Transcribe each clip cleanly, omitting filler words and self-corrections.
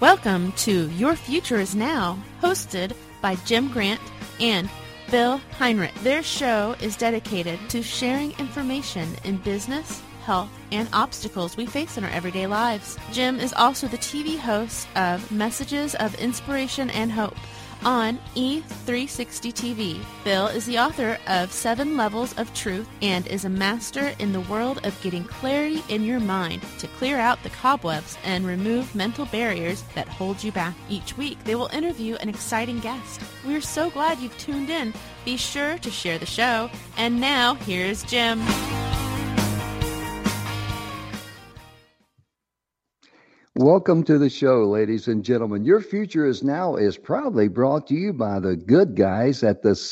Welcome to Your Future is Now, hosted by Jim Grant and Bill Heinrich. Their show is dedicated to sharing information in business, health, and obstacles we face in our everyday lives. Jim is also the TV host of Messages of Inspiration and Hope on E360 TV. Bill is the author of 7 Levels of Truth and is a master in the world of getting clarity in your mind to clear out the cobwebs and remove mental barriers that hold you back. Each week, they will interview an exciting guest. We're so glad you've tuned in. Be sure to share the show. And now, here's Jim. Welcome to the show, ladies and gentlemen. Your Future is Now is proudly brought to you by the good guys at the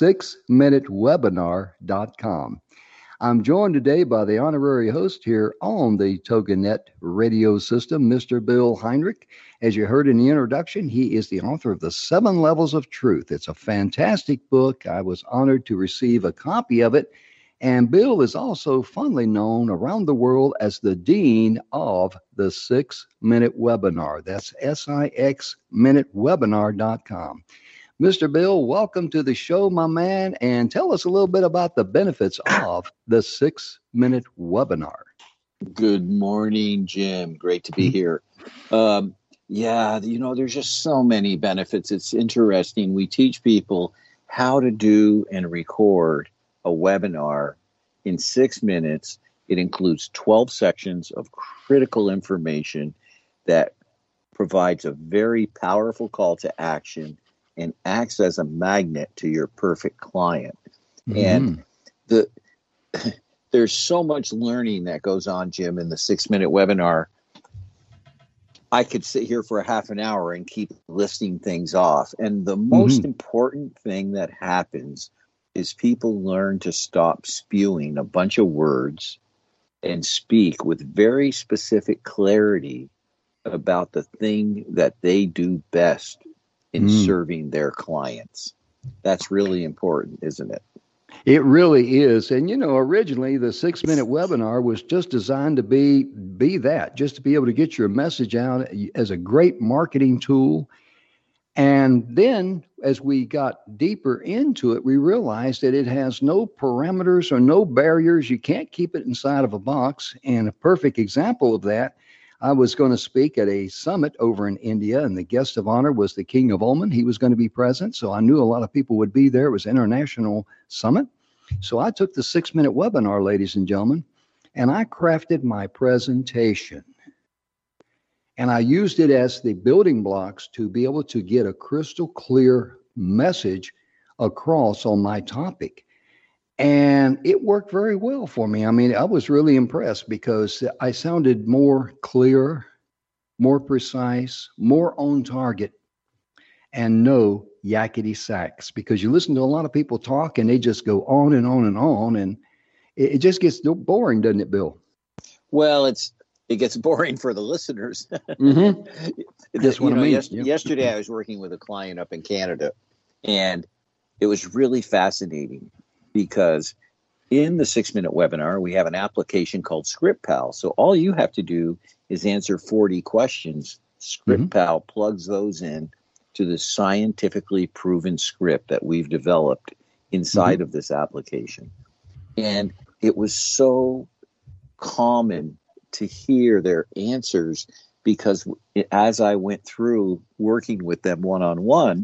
6minutewebinar.com. I'm joined today by the honorary host here on the TogiNet radio system, Mr. Bill Heinrich. As you heard in the introduction, he is the author of the 7 Levels of Truth. It's a fantastic book. I was honored to receive a copy of it. And Bill is also fondly known around the world as the Dean of the 6-Minute Webinar. That's SIXMinuteWebinar.com. Mr. Bill, welcome to the show, my man, and tell us a little bit about the benefits of the 6-Minute Webinar. Good morning, Jim. Great to be here. There's just so many benefits. It's interesting. We teach people how to do and record a webinar in 6 minutes. It includes 12 sections of critical information that provides a very powerful call to action and acts as a magnet to your perfect client. And there's so much learning that goes on, Jim, in the 6-minute webinar. I could sit here for a half an hour and keep listing things off. And the most important thing that happens is people learn to stop spewing a bunch of words and speak with very specific clarity about the thing that they do best in serving their clients. That's really important, isn't it? It really is. And, originally the 6-minute webinar was just designed to be that, just to be able to get your message out as a great marketing tool. And then as we got deeper into it, we realized that it has no parameters or no barriers. You can't keep it inside of a box. And a perfect example of that, I was going to speak at a summit over in India, and the guest of honor was the King of Oman. He was going to be present, so I knew a lot of people would be there. It was an international summit. So I took the 6-minute webinar, ladies and gentlemen, and I crafted my presentation. And I used it as the building blocks to be able to get a crystal clear message across on my topic. And it worked very well for me. I mean, I was really impressed because I sounded more clear, more precise, more on target, and no yakety sacks. Because you listen to a lot of people talk and they just go on and on and on. And it just gets boring, doesn't it, Bill? Well, it gets boring for the listeners. That's what I mean. Yesterday, I was working with a client up in Canada, and it was really fascinating because in the 6-minute webinar, we have an application called ScriptPal. So all you have to do is answer 40 questions. ScriptPal plugs those in to the scientifically proven script that we've developed inside of this application. And it was so common to hear their answers because as I went through working with them one-on-one,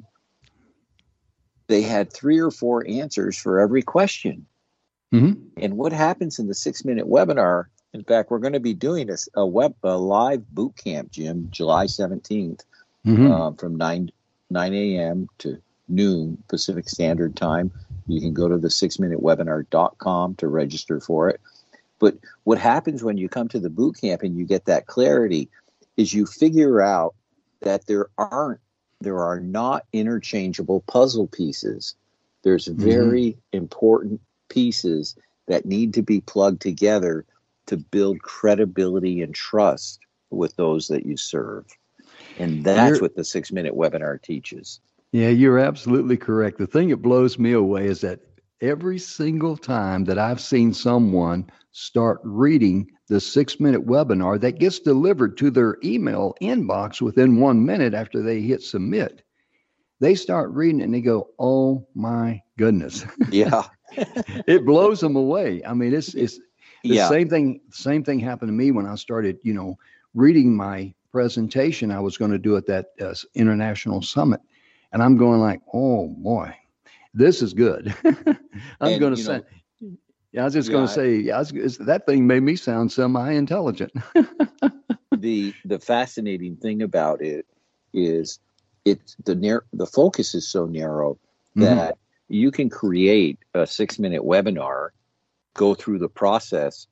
they had 3 or 4 answers for every question. And what happens in the 6-minute webinar, in fact, we're going to be doing a live boot camp, Jim, July 17th, from 9 a.m. to noon Pacific Standard Time. You can go to the 6minutewebinar.com to register for it. But what happens when you come to the boot camp and you get that clarity is you figure out that there are not interchangeable puzzle pieces. There's very important pieces that need to be plugged together to build credibility and trust with those that you serve. And that's what the 6-minute webinar teaches. Yeah, you're absolutely correct. The thing that blows me away is that every single time that I've seen someone start reading the 6-minute webinar that gets delivered to their email inbox within 1 minute after they hit submit, they start reading it and they go, "Oh my goodness." Yeah. It blows them away. I mean, it's the Yeah. same thing happened to me when I started, reading my presentation I was going to do at that international summit. And I'm going like, "Oh boy, this is good." I'm going to say, I was just going to say, that thing made me sound semi-intelligent. The fascinating thing about it is the focus is so narrow that you can create a 6-minute webinar, go through the process.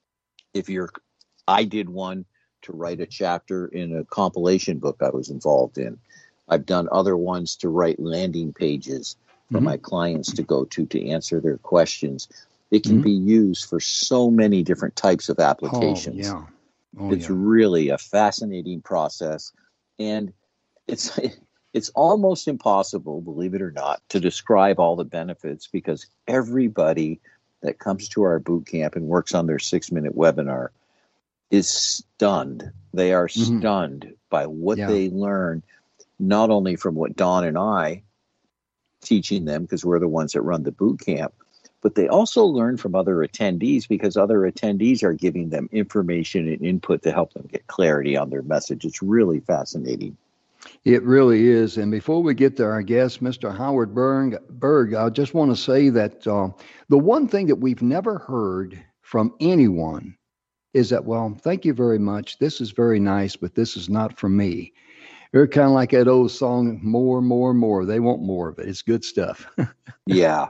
I did one to write a chapter in a compilation book I was involved in. I've done other ones to write landing pages for my clients to go to answer their questions. It can be used for so many different types of applications. It's really a fascinating process. And it's almost impossible, believe it or not, to describe all the benefits, because everybody that comes to our boot camp and works on their 6-minute webinar is stunned. They are stunned by what they learn, not only from what Don and I teaching them, because we're the ones that run the boot camp, but they also learn from other attendees, because other attendees are giving them information and input to help them get clarity on their message. It's really fascinating. It really is. And before we get to our guest, Mr. Howard Berg, I just want to say that the one thing that we've never heard from anyone is that, "Well, thank you very much. This is very nice, but this is not for me." They're kind of like that old song, "More, more, more." They want more of it. It's good stuff. Yeah.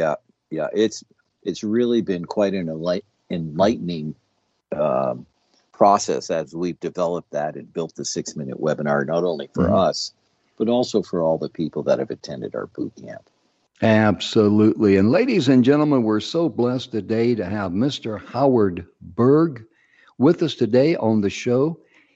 It's really been quite an enlightening process as we've developed that and built the 6-minute webinar, not only for us, but also for all the people that have attended our boot camp. Absolutely. And ladies and gentlemen, we're so blessed today to have Mr. Howard Berg with us today on the show.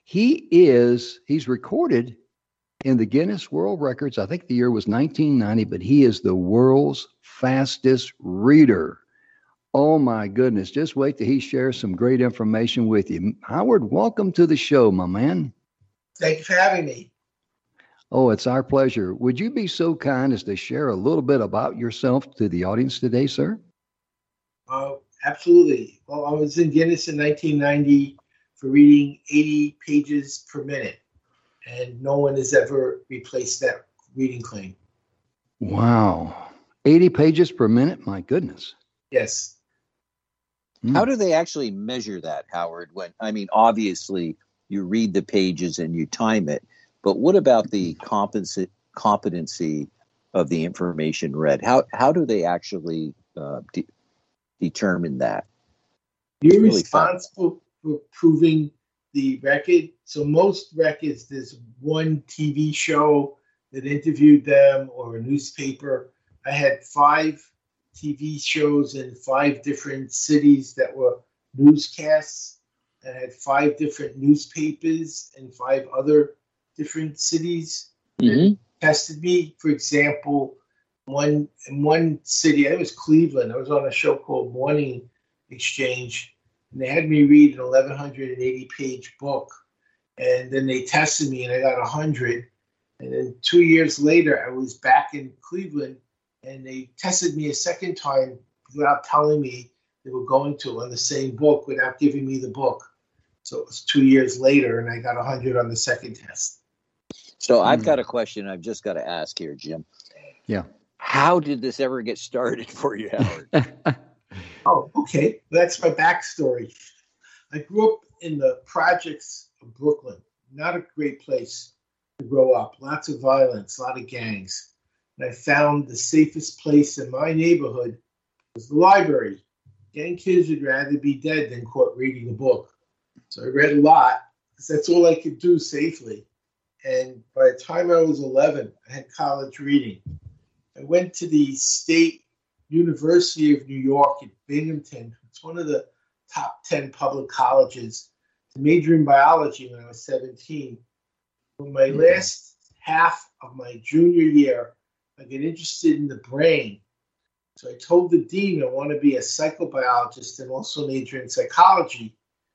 He's recorded in the Guinness World Records. I think the year was 1990, but he is the world's fastest reader. Oh my goodness. Just wait till he shares some great information with you. Howard, welcome to the show, my man. Thank you for having me. Oh, it's our pleasure. Would you be so kind as to share a little bit about yourself to the audience today, sir? Absolutely. Well, I was in Guinness in 1990 for reading 80 pages per minute, and no one has ever replaced that reading claim. Wow. 80 pages per minute? My goodness. Yes. How do they actually measure that, Howard? Obviously you read the pages and you time it, but what about the competency of the information read? How do they actually determine that? You're really responsible for proving the record. So most records, there's one TV show that interviewed them or a newspaper. I had 5 TV shows in 5 different cities that were newscasts. I had 5 different newspapers in 5 other different cities that tested me. For example, in one city, it was Cleveland. I was on a show called Morning Exchange, and they had me read an 1,180-page book. And then they tested me, and I got 100. And then 2 years later, I was back in Cleveland, and they tested me a second time without telling me they were going to on the same book, without giving me the book. So it was 2 years later, and I got 100 on the second test. So I've got a question I've just got to ask here, Jim. Yeah. How did this ever get started for you, Howard? Oh, okay. That's my backstory. I grew up in the projects of Brooklyn. Not a great place to grow up. Lots of violence, a lot of gangs. And I found the safest place in my neighborhood was the library. Gang kids would rather be dead than caught reading a book. So I read a lot, because that's all I could do safely. And by the time I was 11, I had college reading. I went to the State University of New York at Binghamton. It's one of the top 10 public colleges. To major in biology when I was 17. For my last half of my junior year, I got interested in the brain. So I told the dean I want to be a psychobiologist and also major in psychology.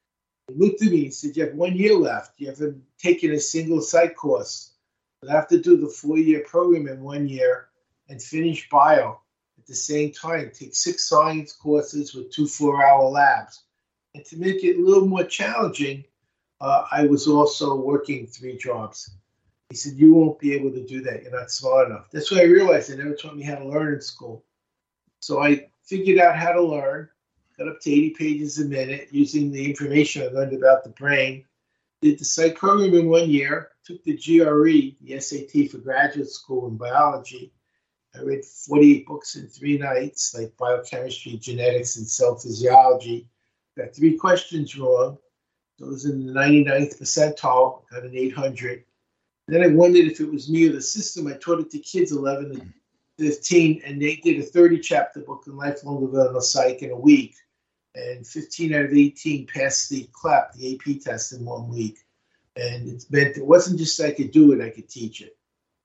He looked at me and said, you have 1 year left. You haven't taken a single psych course. You'll have to do the 4-year program in 1 year and finish bio at the same time. Take 6 science courses with 2 4-hour labs. And to make it a little more challenging, I was also working 3 jobs. He said, you won't be able to do that. You're not smart enough. That's when I realized they never taught me how to learn in school. So I figured out how to learn, got up to 80 pages a minute using the information I learned about the brain, did the psych program in 1 year, took the GRE, the SAT for graduate school in biology. I read 48 books in 3 nights, like biochemistry, genetics, and cell physiology. Got 3 questions wrong. So it was in the 99th percentile, got an 800. Then I wondered if it was me or the system. I taught it to kids 11 and 15, and they did a 30-chapter book in lifelong developmental psych in a week. And 15 out of 18 passed the CLAP, the AP test, in 1 week. And it meant it wasn't just I could do it, I could teach it.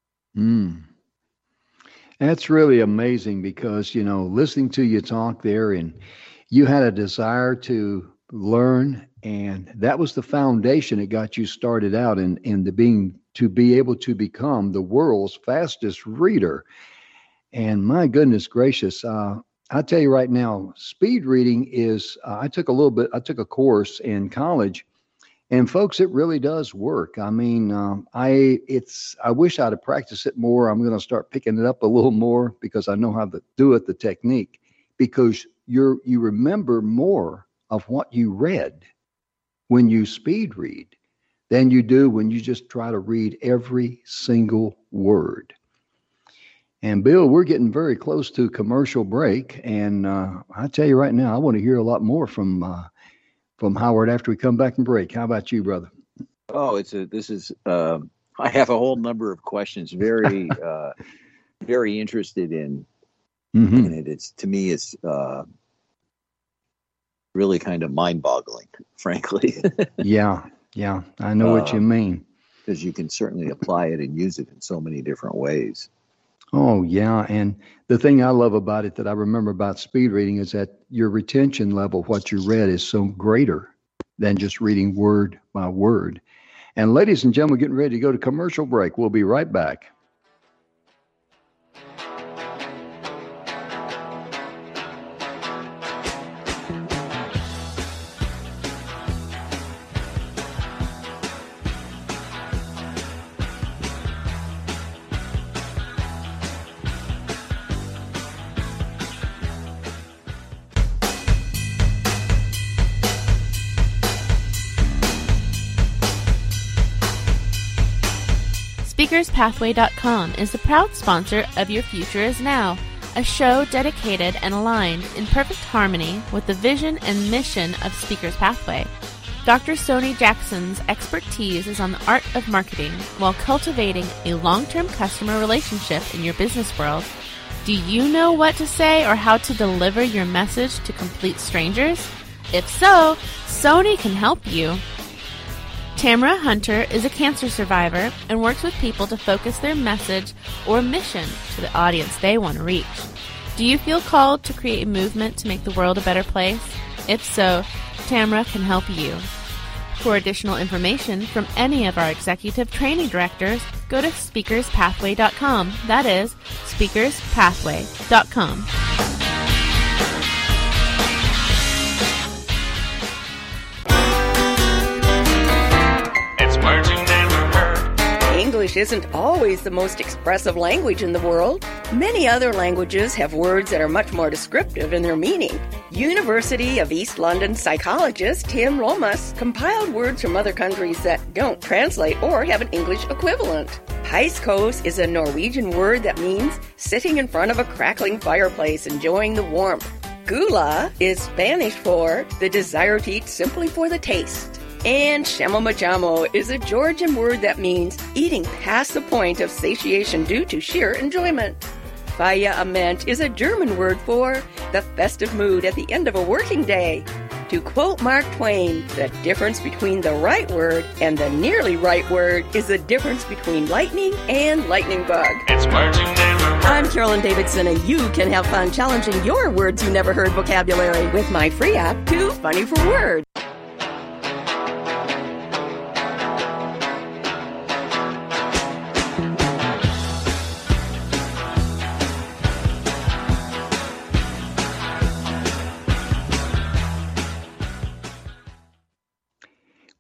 That's really amazing because, listening to you talk there, and you had a desire to learn, and that was the foundation that got you started out in to be able to become the world's fastest reader. And my goodness gracious, I tell you right now, speed reading is, I took a course in college, and folks, it really does work. I mean, I wish I'd have practiced it more. I'm going to start picking it up a little more because I know how to do it, the technique, because you remember more of what you read when you speed read than you do when you just try to read every single word. And Bill, we're getting very close to commercial break, and I tell you right now, I want to hear a lot more from Howard after we come back from break. How about you, brother? Oh, I have a whole number of questions. Very, very interested in it. It's really kind of mind-boggling, frankly. Yeah, I know what you mean. Because you can certainly apply it and use it in so many different ways. Oh, yeah. And the thing I love about it that I remember about speed reading is that your retention level, what you read, is so greater than just reading word by word. And ladies and gentlemen, we're getting ready to go to commercial break. We'll be right back. SpeakersPathway.com is the proud sponsor of Your Future Is Now, a show dedicated and aligned in perfect harmony with the vision and mission of Speakers Pathway. Dr. Sony Jackson's expertise is on the art of marketing while cultivating a long-term customer relationship in your business world. Do you know what to say or how to deliver your message to complete strangers? If so, Sony can help you. Tamara Hunter is a cancer survivor and works with people to focus their message or mission to the audience they want to reach. Do you feel called to create a movement to make the world a better place? If so, Tamara can help you. For additional information from any of our executive training directors, go to SpeakersPathway.com. That is, SpeakersPathway.com. English isn't always the most expressive language in the world. Many other languages have words that are much more descriptive in their meaning. University of East London psychologist Tim Lomas compiled words from other countries that don't translate or have an English equivalent. Peiskos is a Norwegian word that means sitting in front of a crackling fireplace enjoying the warmth. Gula is Spanish for the desire to eat simply for the taste. And shamomachamo is a Georgian word that means eating past the point of satiation due to sheer enjoyment. Feierabend is a German word for the festive mood at the end of a working day. To quote Mark Twain, the difference between the right word and the nearly right word is the difference between lightning and lightning bug. It's words you never heard. I'm Carolyn Davidson, and you can have fun challenging your words you never heard vocabulary with my free app, Too Funny for Words.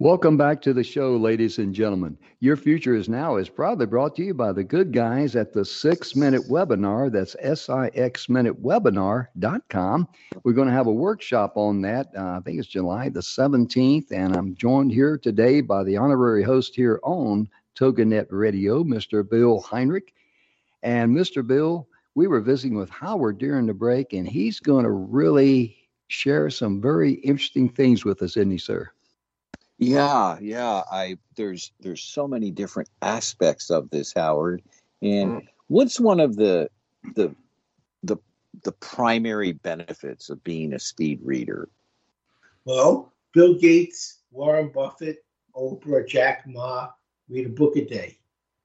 Welcome back to the show, ladies and gentlemen. Your Future is Now is proudly brought to you by the good guys at the 6-Minute Webinar. That's SIXMinuteWebinar.com. We're going to have a workshop on that. I think it's July the 17th, and I'm joined here today by the honorary host here on TogiNet Radio, Mr. Bill Heinrich. And Mr. Bill, we were visiting with Howard during the break, and he's going to really share some very interesting things with us, isn't he, sir? Yeah. There's so many different aspects of this, Howard. And what's one of the primary benefits of being a speed reader? Well, Bill Gates, Warren Buffett, Oprah, Jack Ma read a book a day.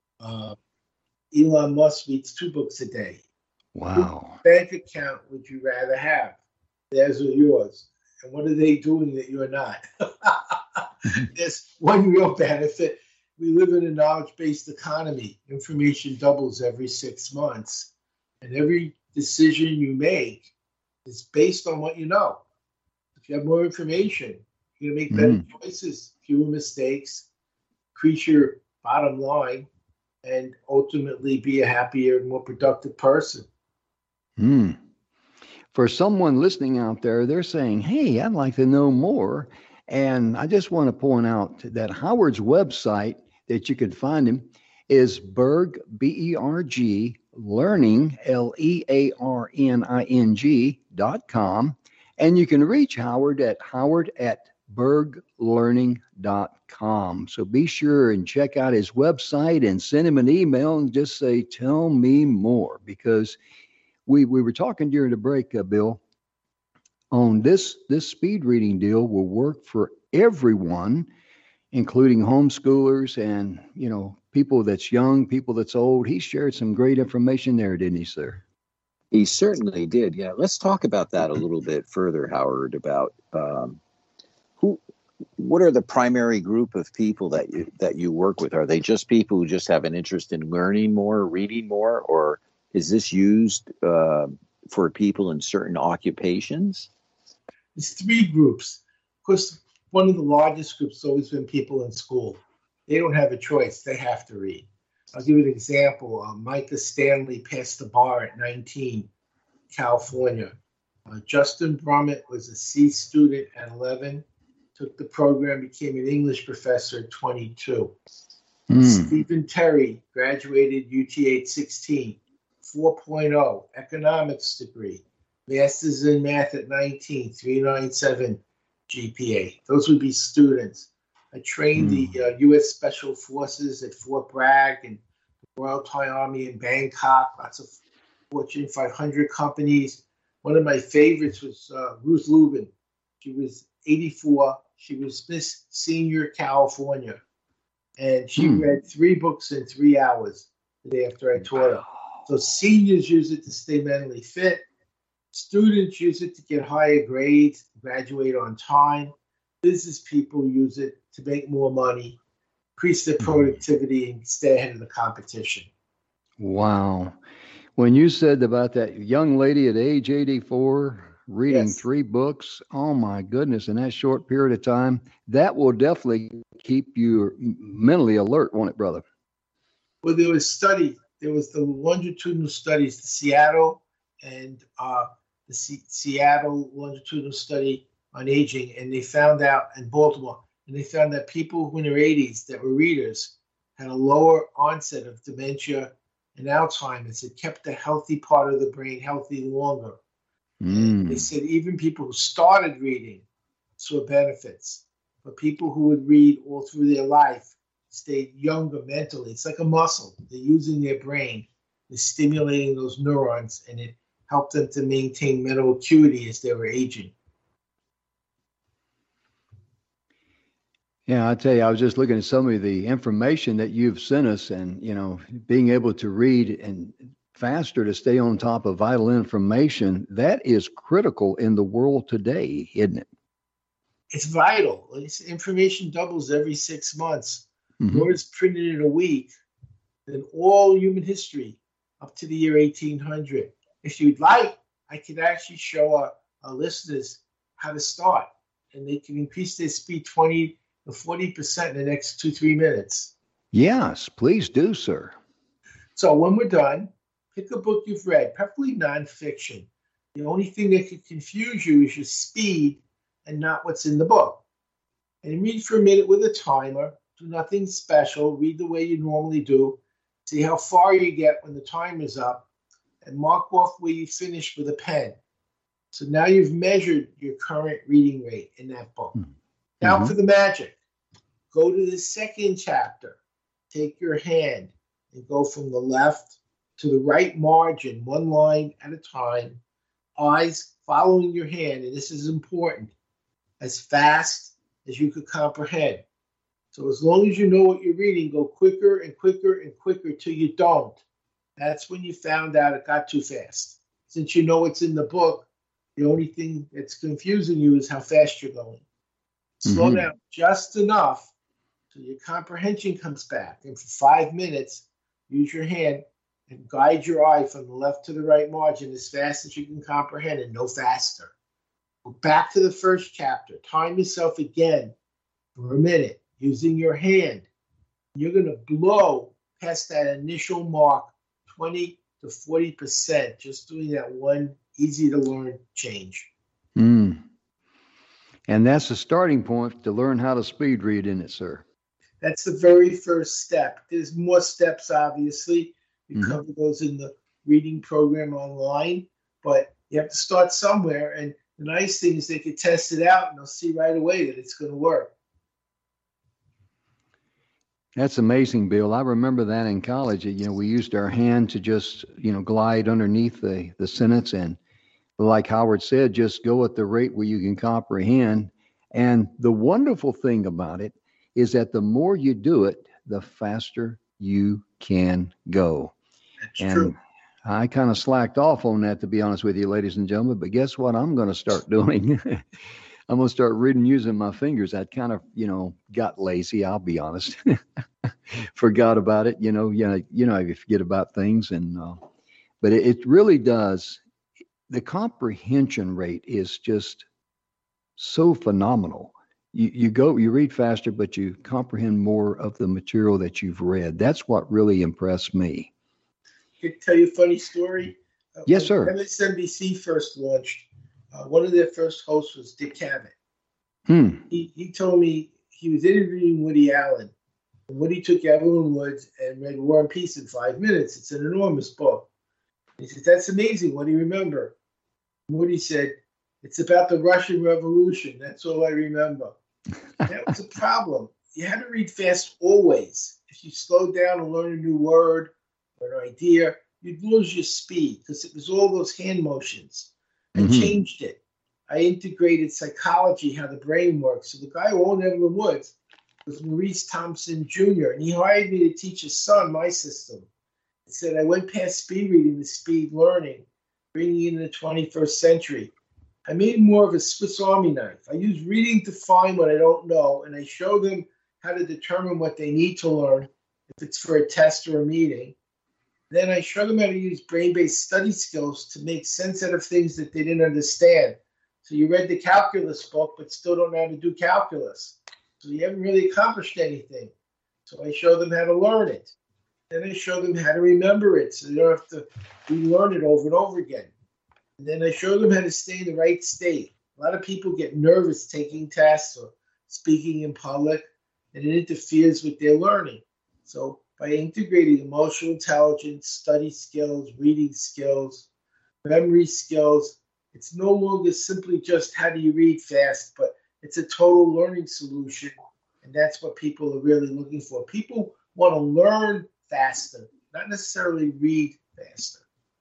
Elon Musk reads 2 books a day. Wow. Which bank account would you rather have? Theirs or yours? And what are they doing that you're not? There's one real benefit. We live in a knowledge-based economy. Information doubles every 6 months. And every decision you make is based on what you know. If you have more information, you're going to make better choices, fewer mistakes, increase your bottom line, and ultimately be a happier, more productive person. For someone listening out there, they're saying, hey, I'd like to know more. And I just want to point out that Howard's website that you can find him is Berg, B-E-R-G, learning, Learning.com. And you can reach Howard at howard@berglearning.com. So be sure and check out his website and send him an email and just say, tell me more. Because we were talking during the break, Bill, on this speed reading deal will work for everyone, including homeschoolers and, people that's young, people that's old. He shared some great information there, didn't he, sir? He certainly did. Yeah. Let's talk about that a little bit further, Howard, about what are the primary group of people that you work with? Are they just people who just have an interest in learning more, reading more, or is this used for people in certain occupations? There's 3 groups. Of course, one of the largest groups has always been people in school. They don't have a choice. They have to read. I'll give you an example. Micah Stanley passed the bar at 19, California. Justin Brummett was a C student at 11, took the program, became an English professor at 22. Stephen Terry graduated UT at 16, 4.0, economics degree, master's in math at 19, 397 GPA. Those would be students. I trained the U.S. Special Forces at Fort Bragg and the Royal Thai Army in Bangkok, lots of Fortune 500 companies. One of my favorites was Ruth Lubin. She was 84. She was Miss Senior California. And she read 3 books in 3 hours the day after I taught her. So seniors use it to stay mentally fit. Students use it to get higher grades, graduate on time. Business people use it to make more money, increase their productivity, and stay ahead of the competition. Wow. When you said about that young lady at age 84 reading 3 books, oh my goodness, in that short period of time, that will definitely keep you mentally alert, won't it, brother? Well, there was the longitudinal studies, the Seattle and the Seattle longitudinal study on aging, and they found out in Baltimore, and they found that people who in their 80s that were readers had a lower onset of dementia and Alzheimer's. It kept the healthy part of the brain healthy longer. They said even people who started reading saw benefits, but people who would read all through their life stayed younger mentally. It's like a muscle. They're using their brain. They're stimulating those neurons, and it helped them to maintain mental acuity as they were aging. Yeah, I tell you, I was just looking at some of the information that you've sent us, and, being able to read and faster to stay on top of vital information, that is critical in the world today, isn't it? It's vital. Information doubles every 6 months. More is printed in a week than all human history up to the year 1800. If you'd like, I could actually show our listeners how to start, and they can increase their speed 20 the 40% in the next 2-3 minutes? Yes, please do, sir. So when we're done, pick a book you've read, preferably nonfiction. The only thing that could confuse you is your speed and not what's in the book. And read for a minute with a timer. Do nothing special. Read the way you normally do. See how far you get when the timer's up, and mark off where you finish with a pen. So now you've measured your current reading rate in that book. Mm-hmm. Now for the magic. Go to the second chapter. Take your hand and go from the left to the right margin, one line at a time, eyes following your hand, and this is important, as fast as you could comprehend. So as long as you know what you're reading, go quicker and quicker and quicker till you don't. That's when you found out it got too fast. Since you know what's in the book, the only thing that's confusing you is how fast you're going. Slow down just enough so your comprehension comes back. And for 5 minutes, use your hand and guide your eye from the left to the right margin as fast as you can comprehend and no faster. Go back to the first chapter. Time yourself again for a minute using your hand. You're going to blow past that initial mark 20 to 40% just doing that one easy to learn change. And that's the starting point to learn how to speed read, isn't it, sir? That's the very first step. There's more steps, obviously. We cover those in the reading program online, but you have to start somewhere. And the nice thing is they can test it out and they'll see right away that it's going to work. That's amazing, Bill. I remember that in college. We used our hand to just, glide underneath the sentence. And like Howard said, just go at the rate where you can comprehend. And the wonderful thing about it is that the more you do it, the faster you can go. That's true. I kind of slacked off on that, to be honest with you, ladies and gentlemen. But guess what I'm going to start doing? I'm going to start reading using my fingers. I kind of, got lazy, I'll be honest. Forgot about it. You forget about things. But it really does. The comprehension rate is just so phenomenal. You read faster, but you comprehend more of the material that you've read. That's what really impressed me. Can I tell you a funny story? Yes, sir. When MSNBC first launched, one of their first hosts was Dick Cavett. He told me he was interviewing Woody Allen. And Woody took Evelyn Woods and read War and Peace in 5 minutes. It's an enormous book. He said, "That's amazing. What do you remember?" And Woody said, "It's about the Russian Revolution. That's all I remember." That was a problem. You had to read fast always. If you slowed down and learn a new word or an idea, you'd lose your speed because it was all those hand motions. I changed it. I integrated psychology, how the brain works. So the guy who owned Evelyn Woods was Maurice Thompson Jr., and he hired me to teach his son my system. He said I went past speed reading to speed learning, bringing in the 21st century. I made more of a Swiss Army knife. I use reading to find what I don't know, and I show them how to determine what they need to learn, if it's for a test or a meeting. Then I show them how to use brain-based study skills to make sense out of things that they didn't understand. So you read the calculus book, but still don't know how to do calculus. So you haven't really accomplished anything. So I show them how to learn it. Then I show them how to remember it, so they don't have to relearn it over and over again. And then I show them how to stay in the right state. A lot of people get nervous taking tests or speaking in public, and it interferes with their learning. So by integrating emotional intelligence, study skills, reading skills, memory skills, it's no longer simply just how do you read fast, but it's a total learning solution. And that's what people are really looking for. People want to learn faster, not necessarily read faster.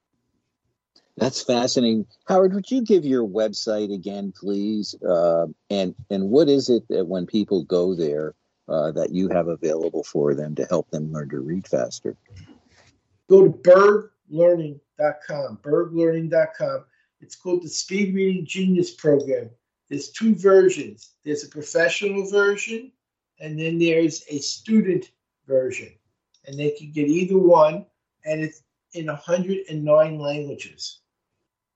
That's fascinating. Howard, would you give your website again, please? And what is it that when people go there that you have available for them to help them learn to read faster? Go to berglearning.com, berglearning.com. It's called the Speed Reading Genius Program. There's 2 versions. There's a professional version, and then there's a student version. And they can get either one, and it's in 109 languages.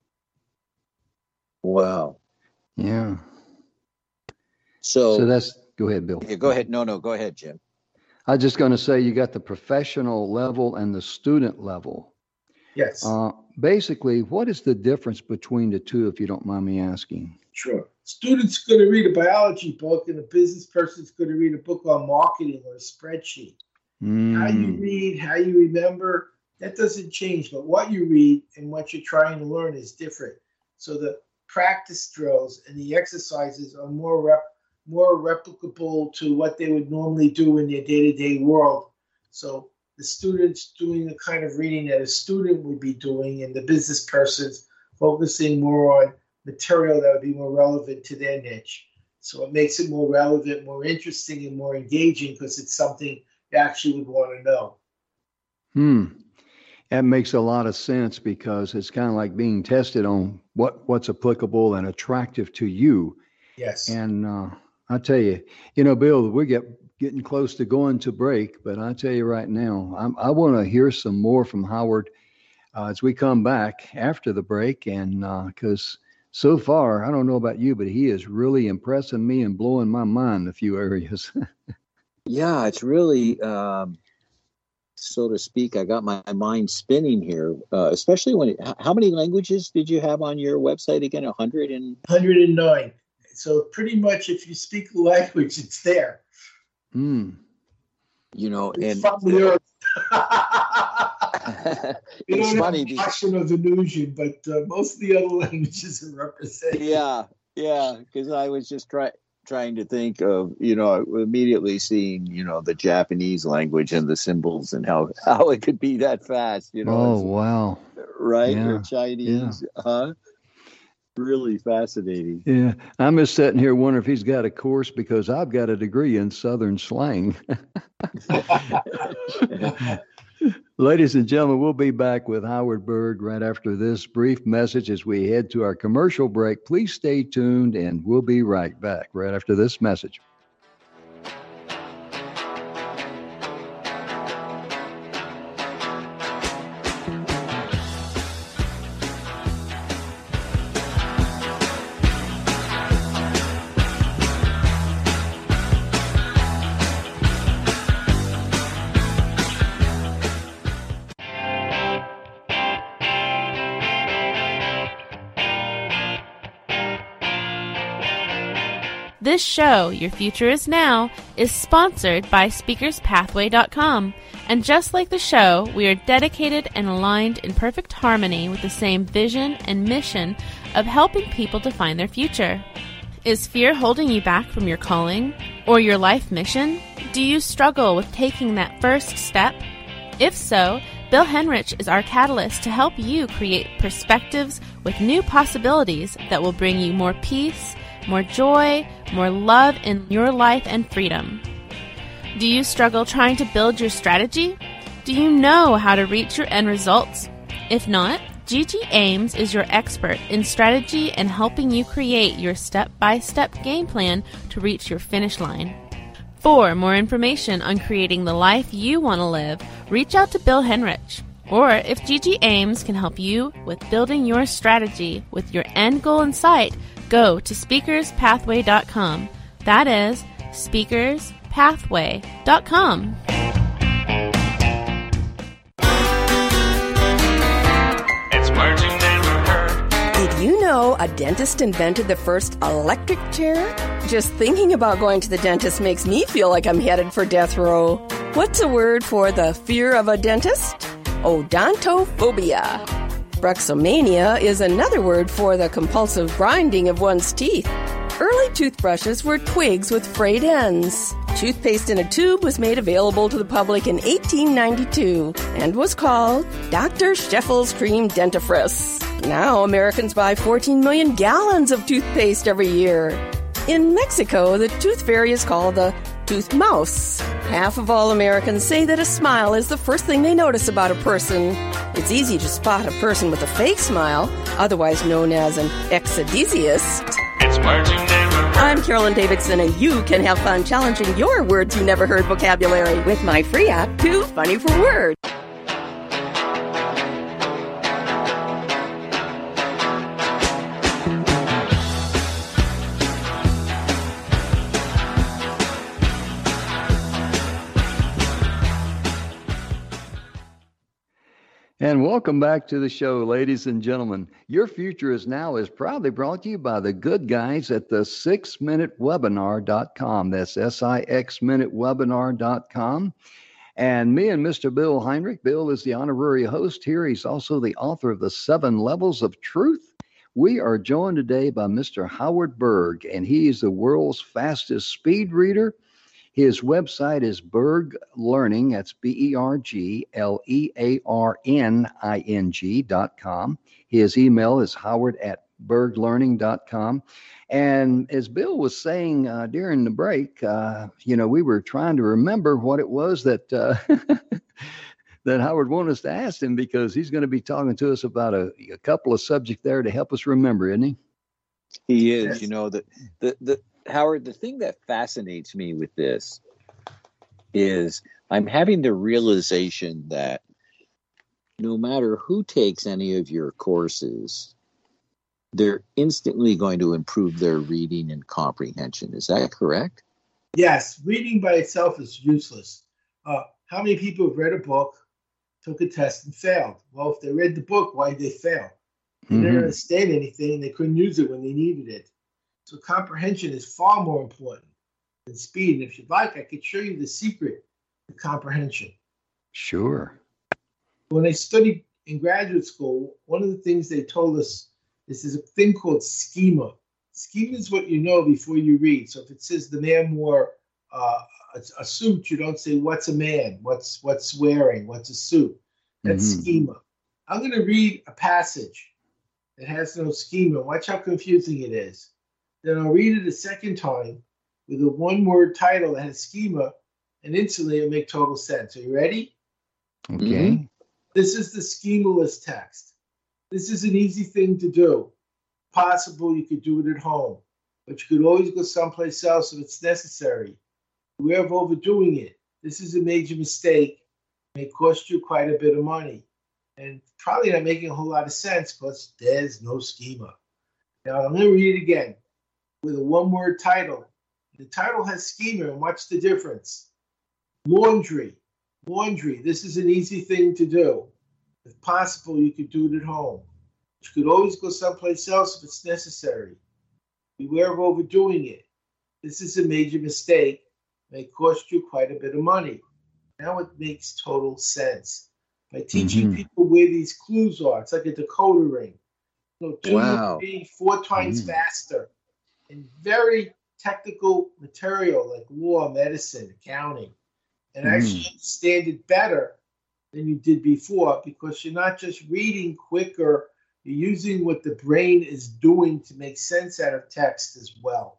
Wow. Yeah. So Go ahead, Bill. Yeah, go ahead. No, go ahead, Jim. I was just going to say you got the professional level and the student level. Yes. Basically, what is the difference between the two, if you don't mind me asking? Sure. Students going to read a biology book, and a business person's going to read a book on marketing or a spreadsheet. How you read, how you remember, that doesn't change. But what you read and what you're trying to learn is different. So the practice drills and the exercises are more replicable to what they would normally do in their day-to-day world. So the student's doing the kind of reading that a student would be doing, and the business person's focusing more on material that would be more relevant to their niche. So it makes it more relevant, more interesting, and more engaging because it's something you actually would want to know. That makes a lot of sense because it's kind of like being tested on what's applicable and attractive to you. Yes. And I tell you, Bill, we're getting close to going to break, but I tell you right now, I want to hear some more from Howard as we come back after the break. And because so far, I don't know about you, but he is really impressing me and blowing my mind in a few areas. Yeah, it's really, so to speak, I got my mind spinning here, especially how many languages did you have on your website again? 109. So pretty much if you speak the language, it's there. And it's from the earth. It's funny. Have a fraction of illusion, but most of the other languages are represented. Yeah, because I was just trying to think of, immediately seeing, the Japanese language and the symbols and how it could be that fast, Oh, wow. Right? Yeah. Or Chinese. Yeah. Really fascinating. Yeah. I'm just sitting here wondering if he's got a course because I've got a degree in Southern slang. Ladies and gentlemen, we'll be back with Howard Berg right after this brief message as we head to our commercial break. Please stay tuned, and we'll be right back right after this message. This show, Your Future Is Now, is sponsored by SpeakersPathway.com. And just like the show, we are dedicated and aligned in perfect harmony with the same vision and mission of helping people to find their future. Is fear holding you back from your calling or your life mission? Do you struggle with taking that first step? If so, Bill Henrich is our catalyst to help you create perspectives with new possibilities that will bring you more peace, more joy, more love in your life and freedom. Do you struggle trying to build your strategy? Do you know how to reach your end results? If not, Gigi Ames is your expert in strategy and helping you create your step-by-step game plan to reach your finish line. For more information on creating the life you want to live, reach out to Bill Henrich. Or if Gigi Ames can help you with building your strategy with your end goal in sight, go to SpeakersPathway.com. That is SpeakersPathway.com. Did you know a dentist invented the first electric chair? Just thinking about going to the dentist makes me feel like I'm headed for death row. What's a word for the fear of a dentist? Odontophobia. Bruxomania is another word for the compulsive grinding of one's teeth. Early toothbrushes were twigs with frayed ends. Toothpaste in a tube was made available to the public in 1892 and was called Dr. Scheffel's Cream Dentifrice. Now Americans buy 14 million gallons of toothpaste every year. In Mexico, the tooth fairy is called the tooth mouse. Half of all Americans say that a smile is the first thing they notice about a person. It's easy to spot a person with a fake smile, otherwise known as an exedesiast. I'm Carolyn Davidson, and you can have fun challenging your words you never heard vocabulary with my free app, Too Funny for Words. And welcome back to the show, ladies and gentlemen. Your Future is Now is proudly brought to you by the good guys at the 6minutewebinar.com. That's SIXminutewebinar.com. And me and Mr. Bill Heinrich. Bill is the honorary host here. He's also the author of The 7 Levels of Truth. We are joined today by Mr. Howard Berg, and he is the world's fastest speed reader. His website is Berg Learning. That's BERGLEARNING.com. His email is howard@berglearning.com. And as Bill was saying during the break, we were trying to remember what it was that that Howard wanted us to ask him, because he's going to be talking to us about a couple of subjects there to help us remember, isn't he? He is. You know, the Howard, the thing that fascinates me with this is I'm having the realization that no matter who takes any of your courses, they're instantly going to improve their reading and comprehension. Is that correct? Yes. Reading by itself is useless. How many people have read a book, took a test, and failed? Well, if they read the book, why did they fail? They didn't understand anything, and they couldn't use it when they needed it. So comprehension is far more important than speed. And if you'd like, I could show you the secret to comprehension. Sure. When I studied in graduate school, one of the things they told us is a thing called schema. Schema is what you know before you read. So if it says the man wore a suit, you don't say, what's a man? What's wearing? What's a suit? That's schema. I'm going to read a passage that has no schema. Watch how confusing it is. Then I'll read it a second time with a one-word title that has schema, and instantly it'll make total sense. Are you ready? Okay. This is the schemaless text. This is an easy thing to do. Possible you could do it at home, but you could always go someplace else if it's necessary. Beware of overdoing it. This is a major mistake. It may cost you quite a bit of money, and probably not making a whole lot of sense because there's no schema. Now I'm going to read it again with a one-word title. The title has schema, and watch the difference. Laundry. Laundry. This is an easy thing to do. If possible, you could do it at home. You could always go someplace else if it's necessary. Beware of overdoing it. This is a major mistake. It may cost you quite a bit of money. Now it makes total sense. By teaching people where these clues are, it's like a decoder ring. So 2, 3, 4 times faster. In very technical material like law, medicine, accounting, and actually understand it better than you did before, because you're not just reading quicker, you're using what the brain is doing to make sense out of text as well.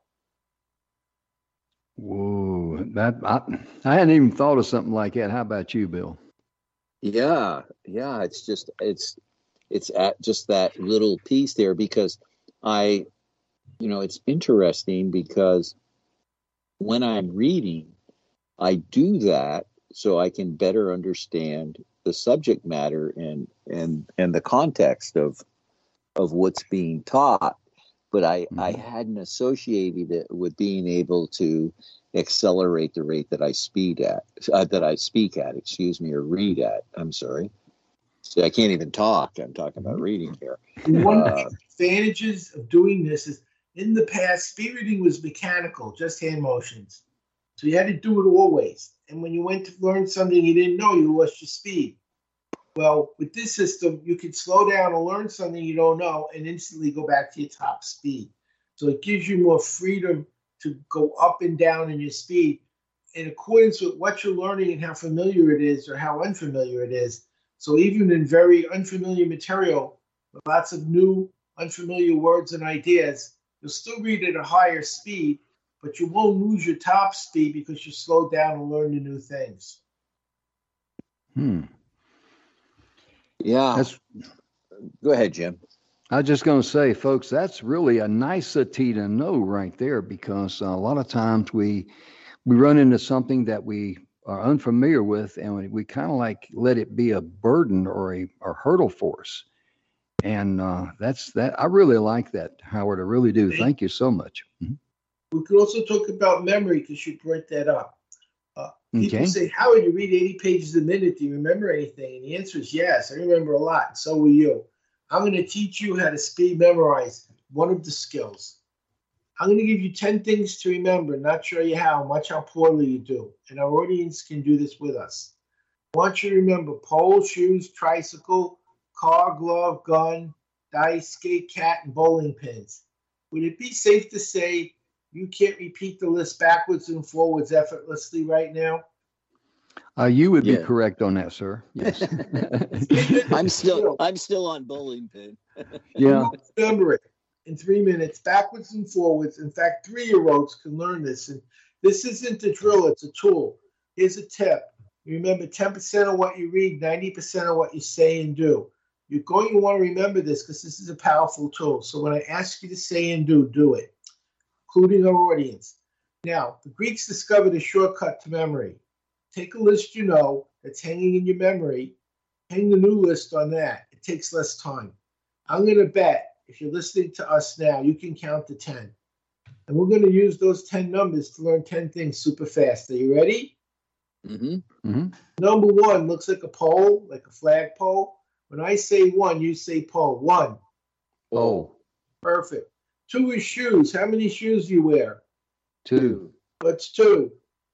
Whoa, I hadn't even thought of something like that. How about you, Bill? Yeah. It's just at just that little piece there, because it's interesting because when I'm reading, I do that so I can better understand the subject matter and the context of what's being taught. But I hadn't associated it with being able to accelerate the rate that I speak at, or read at. I'm sorry. See, I can't even talk. I'm talking about reading here. One of the advantages of doing this is, in the past, speed reading was mechanical, just hand motions. So you had to do it always. And when you went to learn something you didn't know, you lost your speed. Well, with this system, you can slow down and learn something you don't know and instantly go back to your top speed. So it gives you more freedom to go up and down in your speed in accordance with what you're learning and how familiar it is or how unfamiliar it is. So even in very unfamiliar material, with lots of new, unfamiliar words and ideas, you'll still read at a higher speed, but you won't lose your top speed because you slow down and learn the new things. Yeah. Go ahead, Jim. I was just going to say, folks, that's really a nicety to know right there, because a lot of times we run into something that we are unfamiliar with, and we kind of like let it be a burden or a hurdle for us. And that's that. I really like that, Howard. I really do. Thank you so much. We could also talk about memory, because you brought that up. People Okay. say, Howard, you read 80 pages a minute. Do you remember anything? And the answer is yes. I remember a lot. And so will you. I'm going to teach you how to speed memorize, one of the skills. I'm going to give you 10 things to remember, not show you how much, how poorly you do. And our audience can do this with us. I want you to remember pole, shoes, tricycle, car, glove, gun, dice, skate, cat, and bowling pins. Would it be safe to say you can't repeat the list backwards and forwards effortlessly right now? You would be Yeah. correct on that, sir. Yes. I'm still on bowling pin. Yeah. Remember it in 3 minutes, backwards and forwards. In fact, 3-year-olds can learn this. And this isn't a drill, it's a tool. Here's a tip. Remember, 10% of what you read, 90% of what you say and do. You're going to want to remember this because this is a powerful tool. So when I ask you to say and do it, including our audience. Now, the Greeks discovered a shortcut to memory. Take a list you know that's hanging in your memory, hang the new list on that. It takes less time. I'm going to bet if you're listening to us now, you can count to 10. And we're going to use those 10 numbers to learn 10 things super fast. Are you ready? Mm-hmm. Mm-hmm. Number 1 looks like a pole, like a flag pole. When I say 1, you say pole. 1. Oh. Perfect. 2 is shoes. How many shoes do you wear? 2. What's 2?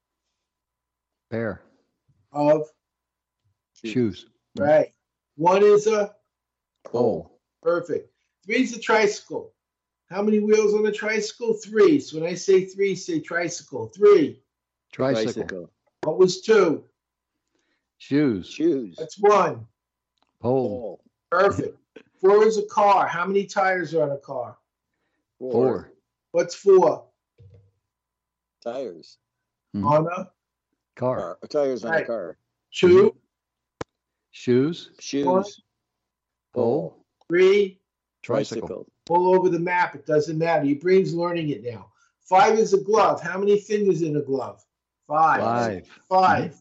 Pair. Of? Shoes. Right. 1 is a? Pole. Perfect. 3 is a tricycle. How many wheels on a tricycle? 3. So when I say 3, say tricycle. 3. Tricycle. What was 2? Shoes. Shoes. That's 1. Pole. Perfect. 4 is a car. How many tires are on a car? 4. What's 4? Tires. Mhm. On a? Car. Tires on Right. a car. 2. Shoes. Shoes. Pole. 3. Tricycle. Pull over the map. It doesn't matter. Your brain's learning it now. 5 is a glove. How many fingers in a glove? 5. 5.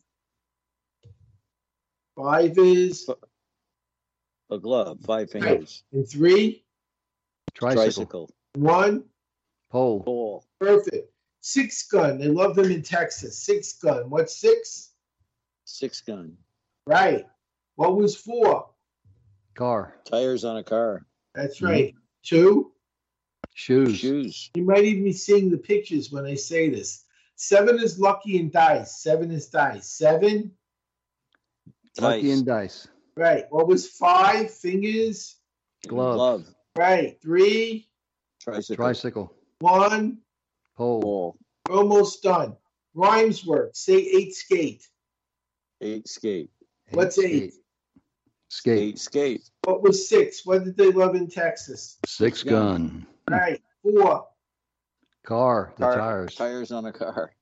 5 is? A glove. 5 fingers. And 3? Tricycle. 1? Pole. Pole. Perfect. 6 gun. They love them in Texas. 6 gun. What's 6? 6 gun. Right. What was 4? Car. Tires on a car. That's right. 2? Shoes. Shoes. You might even be seeing the pictures when I say this. 7 is lucky and dice. 7 is dice. 7? Lucky Dice. and dice. Right. What was 5? Fingers? Glove. Right. 3? Tricycle. Tricycle. 1? Pole. Pole. We're almost done. Rhymes work. Say 8 skate. 8 skate. What's 8? Skate. 8 skate. What was 6? What did they love in Texas? 6 gun. Right. 4? Car. The tires. Tires on a car.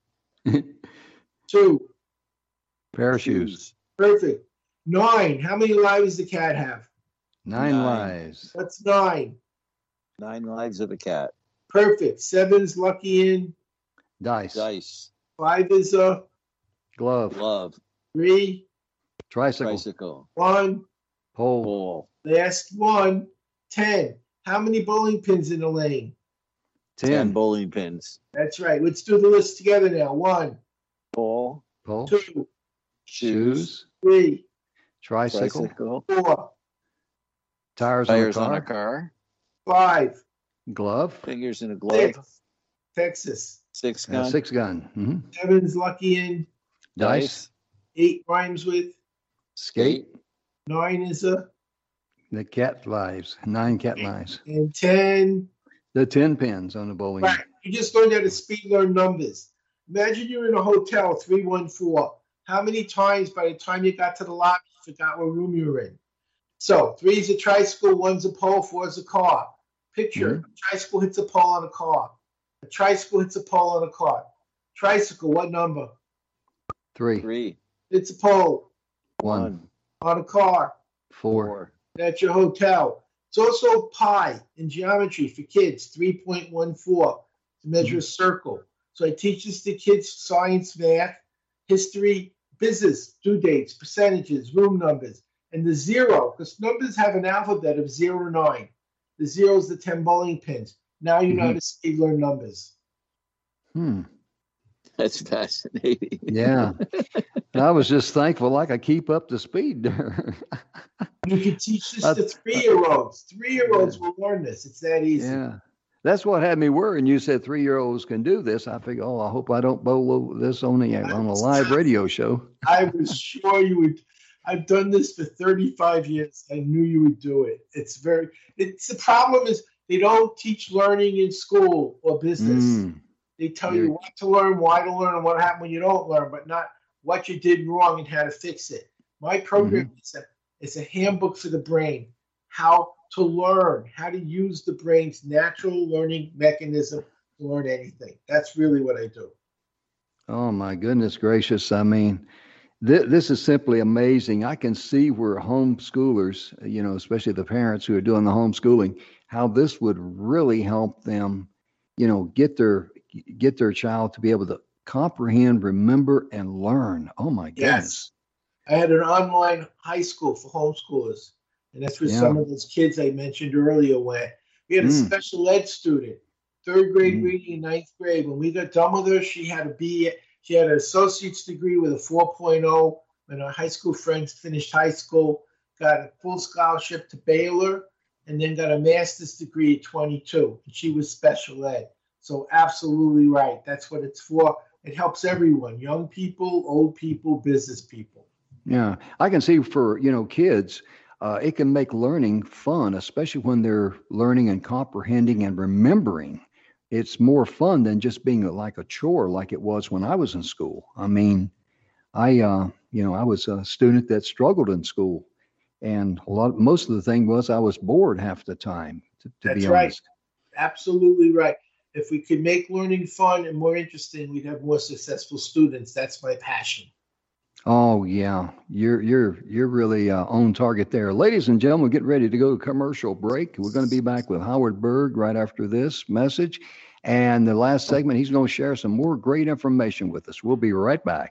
2? Pair of shoes. Perfect. 9. How many lives does the cat have? 9 9. lives. What's 9? 9 lives of a cat. Perfect. 7's lucky in. Dice. Dice. 5 is a. Glove. Glove. 3? Tricycle. Tricycle. 1. Pole. Pole. Last one. 10. How many bowling pins in a lane? 10 10. bowling pins. That's right. Let's do the list together now. 1, Pole. Pole. 2, Shoes. 3, Tricycle. Tricycle. 4, Tires On a car. 5, Glove. Fingers in a glove. 6. Texas. 6 gun. 6 gun. Mm-hmm. 7's lucky in. Dice. 8 rhymes with. Skate. 9 is a. The cat lives. 9 cat lives. And 10. The 10 pins on the bowling. Right. You just learned how to speed learn numbers. Imagine you're in a hotel, 314. How many times by the time you got to the lobby, you forgot what room you were in? So 3 is a tricycle, 1's a pole, 4 is a car. Picture, a tricycle hits a pole on a car. A tricycle hits a pole on a car. Tricycle, what number? 3. 3. It's a pole 1. on a car. 4. That's your hotel. It's also pi in geometry for kids, 3.14 to measure a circle. So I teach this to kids science, math, history, business, due dates, percentages, room numbers, and the 0, because numbers have an alphabet of 0 to 9. The 0 is the 10 bowling pins. Now you know how to speed learn numbers. That's fascinating. Yeah. I was just thankful I could keep up to speed there. You can teach this to 3-year-olds. 3-year-olds will learn this. It's that easy. Yeah. That's what had me worrying. You said 3-year-olds can do this. I figured, I hope I don't bolo this on a live radio show. I was sure you would. I've done this for 35 years. I knew you would do it. It's the problem is they don't teach learning in school or business. They tell you what to learn, why to learn, and what happened when you don't learn, but not what you did wrong and how to fix it. My program is a handbook for the brain, how to learn, how to use the brain's natural learning mechanism to learn anything. That's really what I do. Oh, my goodness gracious. I mean, this is simply amazing. I can see where homeschoolers, especially the parents who are doing the homeschooling, how this would really help them, get their child to be able to comprehend, remember, and learn. Oh my goodness. Yes. I had an online high school for homeschoolers, and that's where some of those kids I mentioned earlier went. We had a special ed student, 3rd grade reading in 9th grade. When we got done with her, she had an associate's degree with a 4.0. When her high school friends finished high school, got a full scholarship to Baylor, and then got a master's degree at 22. And she was special ed. So absolutely right. That's what it's for. It helps everyone, young people, old people, business people. Yeah, I can see for, kids, it can make learning fun, especially when they're learning and comprehending and remembering. It's more fun than just being like a chore like it was when I was in school. I mean, I was a student that struggled in school, and most of the thing was I was bored half the time, to That's be right. honest. Absolutely right. If we could make learning fun and more interesting, we'd have more successful students. That's my passion. Oh yeah, you're really on target there, ladies and gentlemen. Get ready to go to commercial break. We're going to be back with Howard Berg right after this message, and the last segment he's going to share some more great information with us. We'll be right back.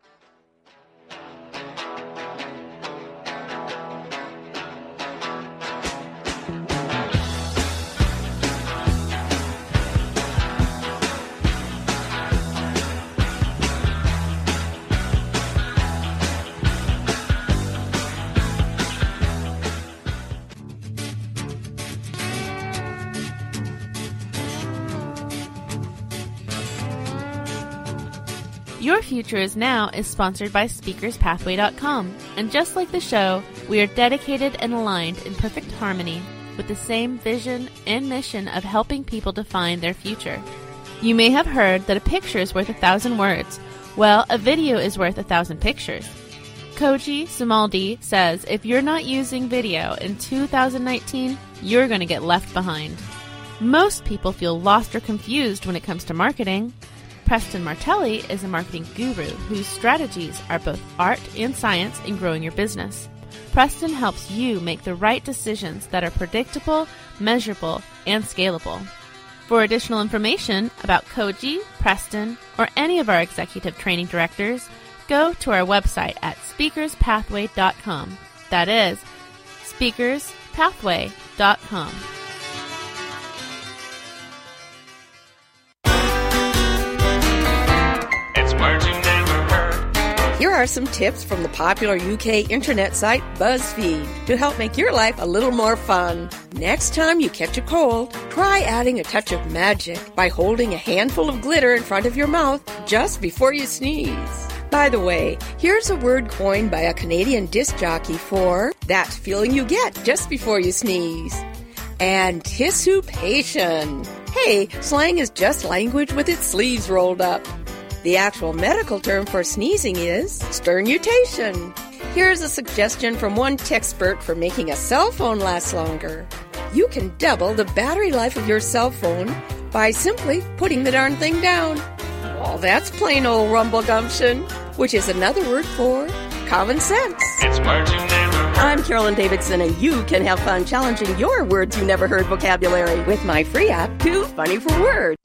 Your Future Is Now is sponsored by SpeakersPathway.com, and just like the show, we are dedicated and aligned in perfect harmony with the same vision and mission of helping people define their future. You may have heard that a picture is worth 1,000 words. Well, a video is worth 1,000 pictures. Koji Sumaldi says if you're not using video in 2019, you're going to get left behind. Most people feel lost or confused when it comes to marketing. Preston Martelli is a marketing guru whose strategies are both art and science in growing your business. Preston helps you make the right decisions that are predictable, measurable, and scalable. For additional information about Koji, Preston, or any of our executive training directors, go to our website at speakerspathway.com. That is speakerspathway.com. Here are some tips from the popular UK internet site BuzzFeed to help make your life a little more fun. Next time you catch a cold, try adding a touch of magic by holding a handful of glitter in front of your mouth just before you sneeze. By the way, here's a word coined by a Canadian disc jockey for that feeling you get just before you sneeze. Anticipation. Hey, slang is just language with its sleeves rolled up. The actual medical term for sneezing is sternutation. Here's a suggestion from one techspert for making a cell phone last longer. You can double the battery life of your cell phone by simply putting the darn thing down. Well, that's plain old rumble gumption, which is another word for common sense. It's words you never heard. I'm Carolyn Davidson, and you can have fun challenging your words you never heard vocabulary with my free app, Too Funny for Words.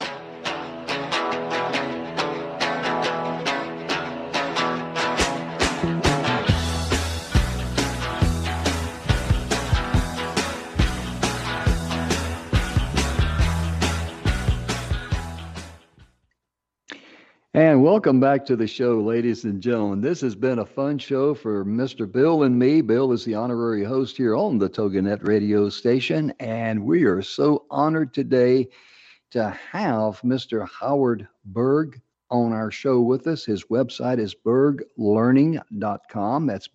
And welcome back to the show, ladies and gentlemen. This has been a fun show for Mr. Bill and me. Bill is the honorary host here on the TogiNet radio station, and we are so honored today to have Mr. Howard Berg on our show with us. His website is berglearning.com. That's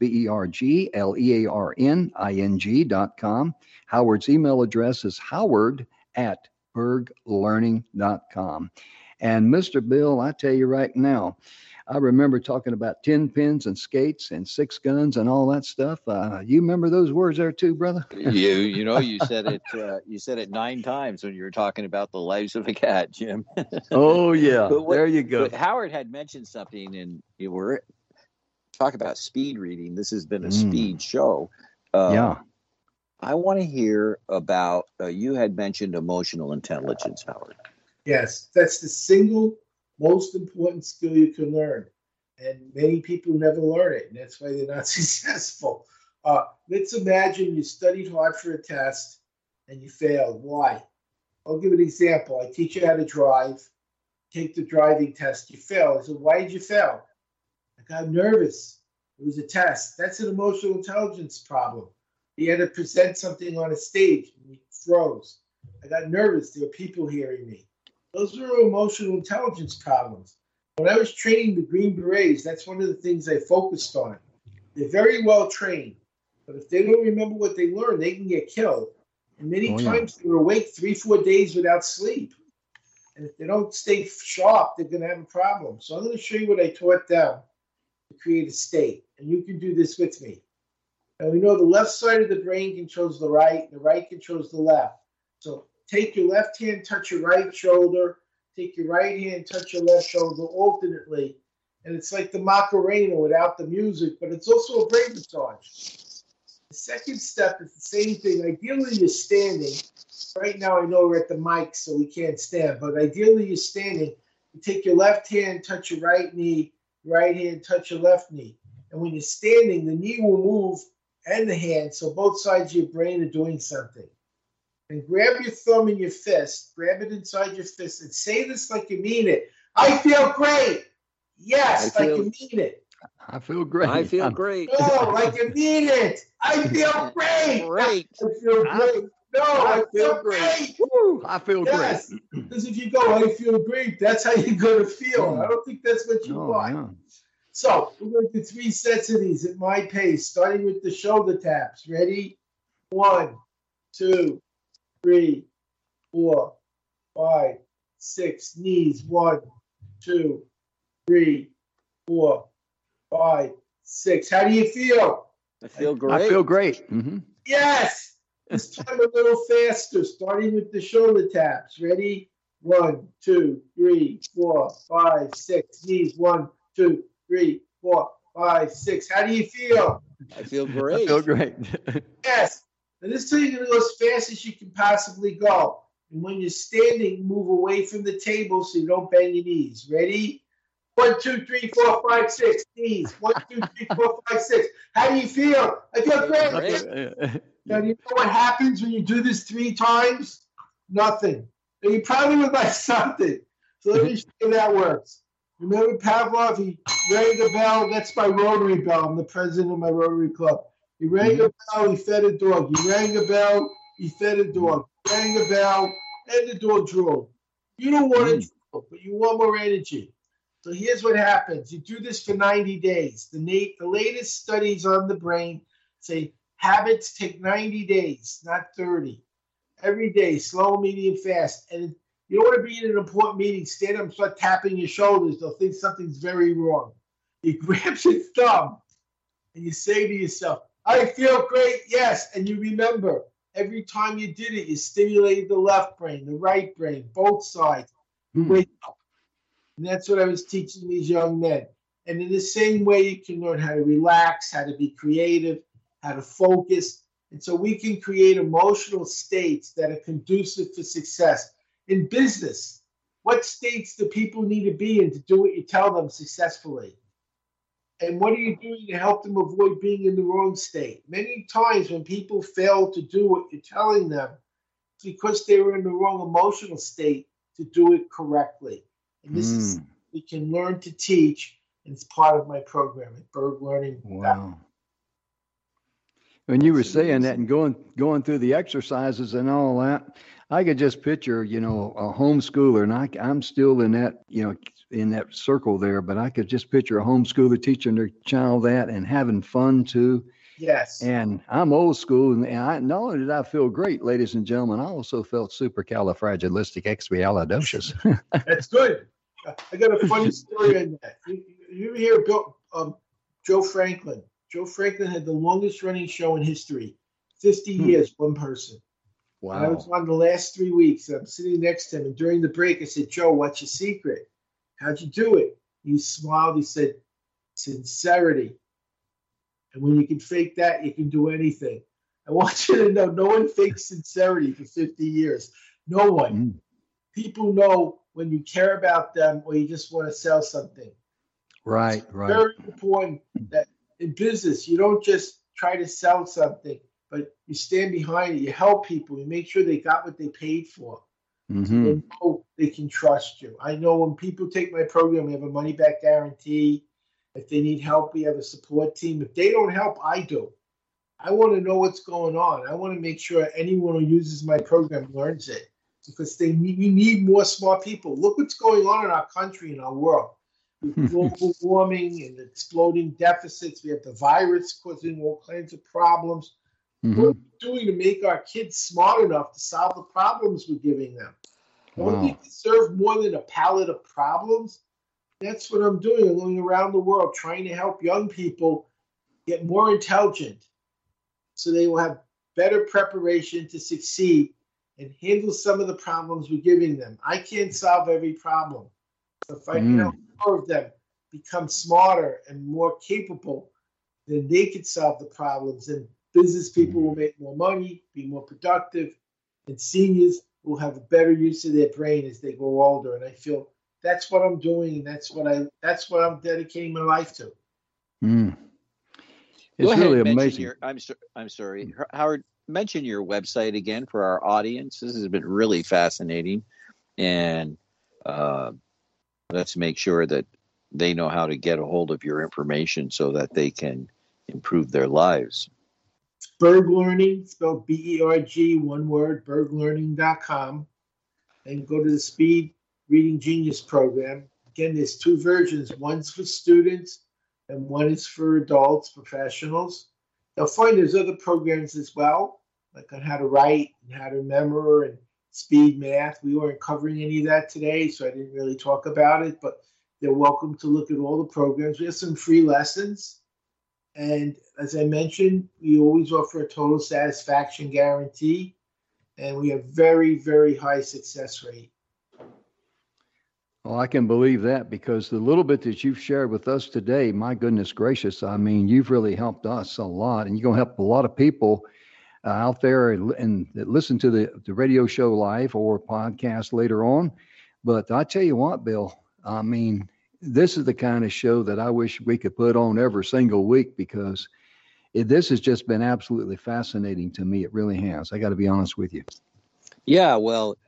BERGLEARNING.com. Howard's email address is howard@berglearning.com. And Mr. Bill, I tell you right now, I remember talking about 10 pins and skates and 6 guns and all that stuff. You remember those words there too, brother? You said it. You said it 9 times when you were talking about the lives of a cat, Jim. Oh yeah, there you go. But Howard had mentioned something, and you were talking about speed reading. This has been a speed show. Yeah. I want to hear about. You had mentioned emotional intelligence, Howard. Yes, that's the single most important skill you can learn. And many people never learn it, and that's why they're not successful. Let's imagine you studied hard for a test and you failed. Why? I'll give an example. I teach you how to drive. Take the driving test. You fail. I said, why did you fail? I got nervous. It was a test. That's an emotional intelligence problem. You had to present something on a stage and you froze. I got nervous. There were people hearing me. Those are emotional intelligence problems. When I was training the Green Berets, that's one of the things I focused on. They're very well trained, but if they don't remember what they learned, they can get killed. And many times they're awake 3-4 days without sleep. And if they don't stay sharp, they're going to have a problem. So I'm going to show you what I taught them to create a state. And you can do this with me. Now we know the left side of the brain controls the right, and the right controls the left. So take your left hand, touch your right shoulder. Take your right hand, touch your left shoulder alternately. And it's like the Macarena without the music, but it's also a brain massage. The second step is the same thing. Ideally, you're standing. Right now, I know we're at the mic, so we can't stand. But ideally, you're standing. You take your left hand, touch your right knee. Right hand, touch your left knee. And when you're standing, the knee will move and the hand, so both sides of your brain are doing something. And grab your thumb in your fist, grab it inside your fist, and say this like you mean it. I feel great. Yes, like you mean it. I feel great. I feel great. No, like you mean it. I feel great. Great. I feel great. No, I feel great. Woo, I feel great. Because if you go, I feel great, that's how you're going to feel. I don't think that's what you want. No. So we're going to do 3 sets of these at my pace, starting with the shoulder taps. Ready? 1, 2, 3, 4, 5, 6. Knees. 1, 2, 3, 4, 5, 6. How do you feel? I feel great. I feel great. Mm-hmm. Yes. This time a little faster, starting with the shoulder taps. Ready? 1, 2, 3, 4, 5, 6. Knees. 1, 2, 3, 4, 5, 6. How do you feel? I feel great. I feel great. Yes. And this time you're going to go as fast as you can possibly go. And when you're standing, move away from the table so you don't bang your knees. Ready? 1, 2, 3, 4, 5, 6. Knees. 1, 2, 3, 4, 5, 6. How do you feel? I feel great. Now, do you know what happens when you do this 3 times? Nothing. And you probably would like something. So let me show you how that works. Remember Pavlov? He rang the bell. That's my Rotary bell. I'm the president of my Rotary Club. He rang a bell, he fed a dog. He rang a bell, he fed a dog. He rang a bell, and the dog drooled. You don't want to drool, but you want more energy. So here's what happens. You do this for 90 days. The latest studies on the brain say habits take 90 days, not 30. Every day, slow, medium, fast. And you don't want to be in an important meeting, stand up and start tapping your shoulders. They'll think something's very wrong. You grab your thumb and you say to yourself, I feel great, yes. And you remember, every time you did it, you stimulated the left brain, the right brain, both sides. You wake up. And that's what I was teaching these young men. And in the same way, you can learn how to relax, how to be creative, how to focus. And so we can create emotional states that are conducive for success. In business, what states do people need to be in to do what you tell them successfully? And what are you doing to help them avoid being in the wrong state? Many times when people fail to do what you're telling them, it's because they were in the wrong emotional state to do it correctly. And this is we can learn to teach. And it's part of my program at Berg Learning. Wow. When you were saying that and going through the exercises and all that, I could just picture, a homeschooler, and I'm still in that, in that circle there, but I could just picture a homeschooler teaching their child that and having fun too. Yes. And I'm old school, and not only did I feel great, ladies and gentlemen, I also felt supercalifragilisticexpialidocious. That's good. I got a funny story on that. You ever hear about Joe Franklin? Joe Franklin had the longest running show in history, 50 years, one person. Wow. And I was on the last 3 weeks. I'm sitting next to him, and during the break, I said, Joe, what's your secret? How'd you do it? He smiled. He said, sincerity. And when you can fake that, you can do anything. I want you to know, no one fakes sincerity for 50 years. No one. People know when you care about them or you just want to sell something. Right. It's very important that in business, you don't just try to sell something, but you stand behind it. You help people. You make sure they got what they paid for. So they know they can trust you. I know when people take my program, we have a money-back guarantee. If they need help, we have a support team. If they don't help, I do. I want to know what's going on. I want to make sure anyone who uses my program learns it, because we need more smart people. Look what's going on in our country and our world. With global warming and exploding deficits. We have the virus causing all kinds of problems. What are we doing to make our kids smart enough to solve the problems we're giving them? Don't they deserve more than a palette of problems? That's what I'm doing. I'm going around the world trying to help young people get more intelligent so they will have better preparation to succeed and handle some of the problems we're giving them. I can't solve every problem. So if I can help more of them become smarter and more capable, then they can solve the problems. And business people will make more money, be more productive, and seniors will have a better use of their brain as they grow older. And I feel that's what I'm doing, and that's what I'm dedicating my life to. It's really amazing. I'm sorry, Howard. Mention your website again for our audience. This has been really fascinating, and let's make sure that they know how to get a hold of your information so that they can improve their lives. Berg Learning, spelled B-E-R-G, one word, berglearning.com, and go to the Speed Reading Genius program. Again, there's two versions. One's for students and one is for adults, professionals. They'll find there's other programs as well, like on how to write and how to remember and speed math. We weren't covering any of that today, so I didn't really talk about it, but they're welcome to look at all the programs. We have some free lessons. And as I mentioned, we always offer a total satisfaction guarantee, and we have very, very high success rate. Well, I can believe that, because the little bit that you've shared with us today, my goodness gracious, I mean, you've really helped us a lot, and you're going to help a lot of people out there and that listen to the radio show live or podcast later on. But I tell you what, Bill, I mean, this is the kind of show that I wish we could put on every single week, because this has just been absolutely fascinating to me. It really has. I got to be honest with you. Yeah, well,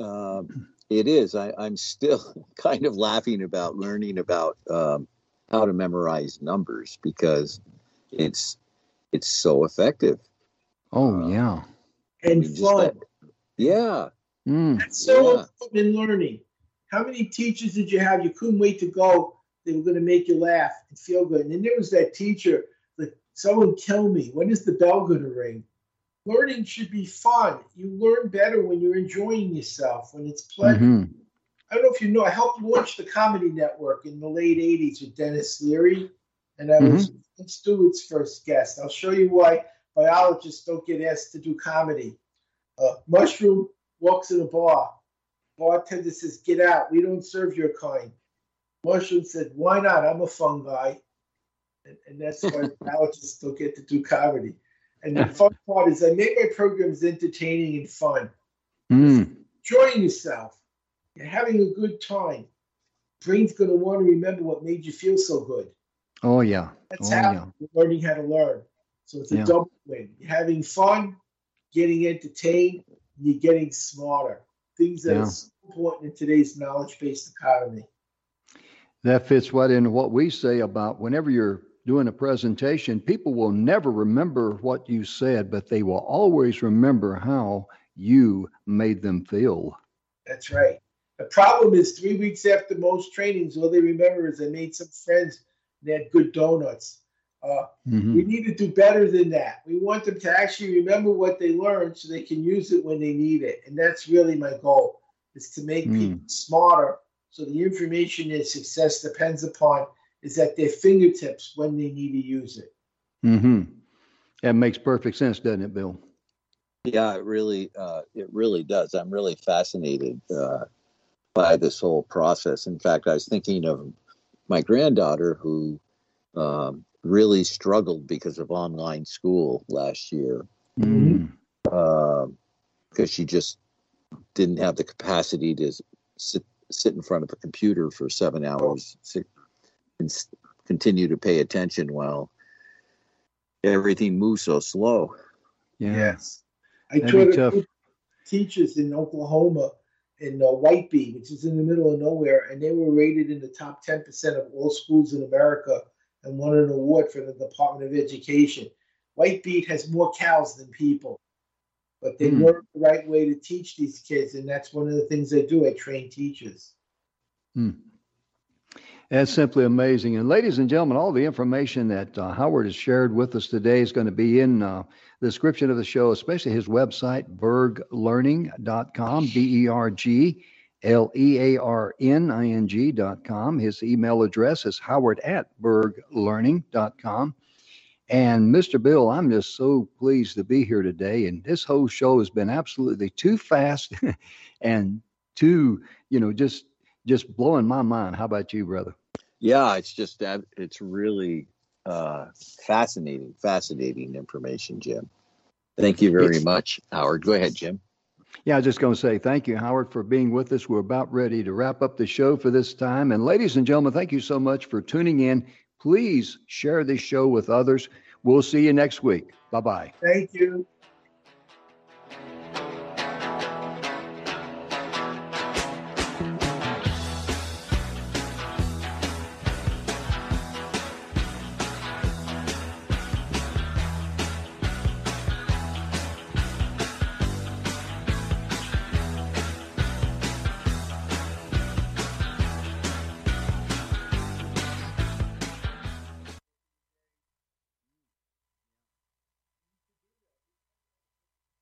it is. I'm still kind of laughing about learning about how to memorize numbers, because it's so effective. Oh, yeah. And fun. Yeah. That's so important in learning. How many teachers did you have? You couldn't wait to go. They were going to make you laugh and feel good. And then there was that teacher, like, someone tell me, when is the bell going to ring? Learning should be fun. You learn better when you're enjoying yourself, when it's pleasure. I don't know if you know, I helped launch the Comedy Network in the late 80s with Dennis Leary, and I was Stewart's first guest. I'll show you why biologists don't get asked to do comedy. Mushroom walks in a bar. Bartender says, "Get out. We don't serve your kind." Mushroom said, "Why not? I'm a fun guy." And that's why biologists don't get to do comedy. And the fun part is I make my programs entertaining and fun. Enjoying yourself. You're having a good time. Brain's going to want to remember what made you feel so good. Oh, yeah. That's how you're learning how to learn. So it's a double win. You're having fun, getting entertained, and you're getting smarter. Things that are so important in today's knowledge-based economy. That fits right into what we say about whenever you're doing a presentation, people will never remember what you said, but they will always remember how you made them feel. That's right. The problem is 3 weeks after most trainings, all they remember is I made some friends and they had good donuts. We need to do better than that. We want them to actually remember what they learned so they can use it when they need it. And that's really my goal, is to make people smarter so the information their success depends upon is at their fingertips when they need to use it. That makes perfect sense, doesn't it, Bill? Yeah, it really does. I'm really fascinated by this whole process. In fact, I was thinking of my granddaughter who really struggled because of online school last year because she just didn't have the capacity to sit in front of a computer for 7 hours and continue to pay attention while everything moves so slow. Yes. I taught a group of teachers in Oklahoma in Whitebeam, which is in the middle of nowhere, and they were rated in the top 10% of all schools in America and won an award for the Department of Education. Whitebeam has more cows than people, but they learned the right way to teach these kids, and that's one of the things I do. I train teachers. That's simply amazing. And ladies and gentlemen, all the information that Howard has shared with us today is going to be in the description of the show, especially his website, berglearning.com, BERGLEARNING.com. His email address is howard@berglearning.com. And Mr. Bill, I'm just so pleased to be here today. And this whole show has been absolutely too fast and too, just blowing my mind. How about you, brother? Yeah, it's really fascinating information, Jim. Thank you very much, Howard. Go ahead, Jim. Yeah, I was just going to say thank you, Howard, for being with us. We're about ready to wrap up the show for this time. And ladies and gentlemen, thank you so much for tuning in. Please share this show with others. We'll see you next week. Bye-bye. Thank you.